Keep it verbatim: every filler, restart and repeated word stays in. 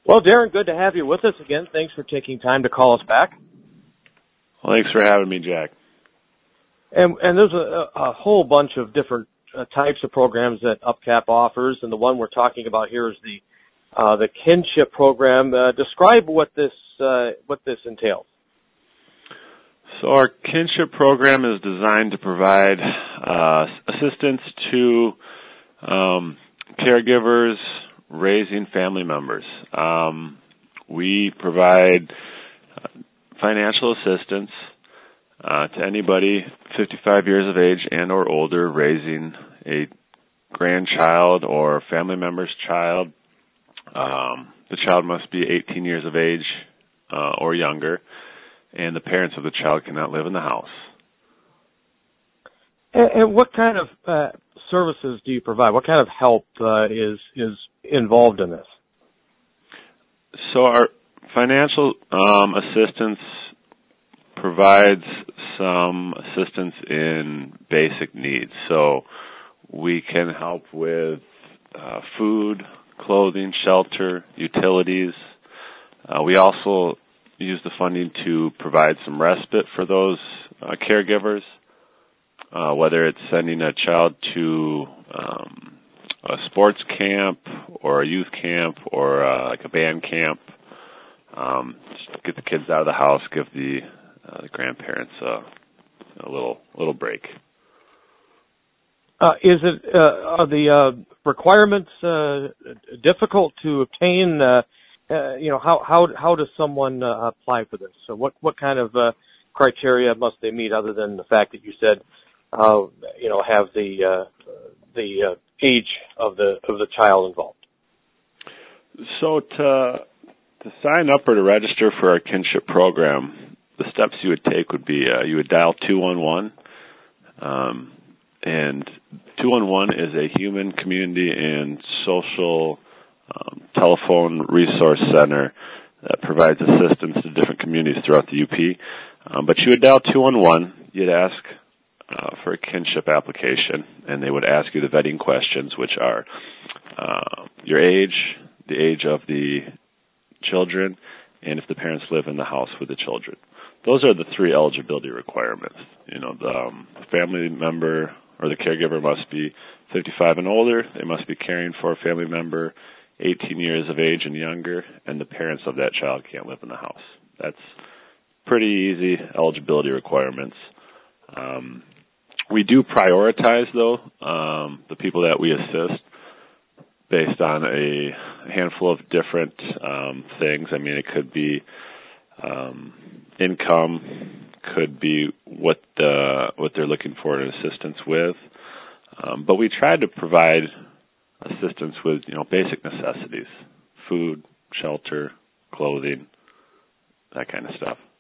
Well, Darren, good to have you with us again. Thanks for taking time to call us back. Well, thanks for having me, Jack. And, and there's a, a whole bunch of different uh, types of programs that UpCap offers, and the one we're talking about here is the uh, the kinship program. Uh, describe what this uh, what this entails. So our kinship program is designed to provide uh, assistance to um, caregivers raising family members. Um, we provide financial assistance uh, to anybody fifty-five years of age and or older raising a grandchild or family member's child. Um, the child must be eighteen years of age uh, or younger, and the parents of the child cannot live in the house. And, and what kind of uh, services do you provide? What kind of help uh, is is involved in this? So our financial um, assistance provides some assistance in basic needs. So we can help with uh, food, clothing, shelter, utilities. Uh, we also use the funding to provide some respite for those uh, caregivers, uh, whether it's sending a child to um, a sports camp or a youth camp or uh, like a band camp. Um, just get the kids out of the house, give the, uh, the grandparents uh, a little little break. Uh, is it uh, are the uh, requirements uh, difficult to obtain? Uh, uh, you know, how how how does someone uh, apply for this? So, what what kind of uh, criteria must they meet, other than the fact that you said, uh, you know, have the uh, the uh, age of the of the child involved? So to to sign up or to register for our kinship program, the steps you would take would be uh, you would dial two one one, um, and two one one is a human, community, and social um, telephone resource center that provides assistance to different communities throughout the U P. Um, but you would dial two one one, you'd ask uh, for a kinship application, and they would ask you the vetting questions, which are uh, your age, the age of the children, and if the parents live in the house with the children. Those are the three eligibility requirements. You know, the um, family member or the caregiver must be fifty-five and older. They must be caring for a family member eighteen years of age and younger, and the parents of that child can't live in the house. That's pretty easy eligibility requirements. Um, we do prioritize, though, um, the people that we assist based on a handful of different um, things. I mean, it could be um, income, could be what the what they're looking for an assistance with, um, but we try to provide assistance with you know basic necessities: food, shelter, clothing, that kind of stuff.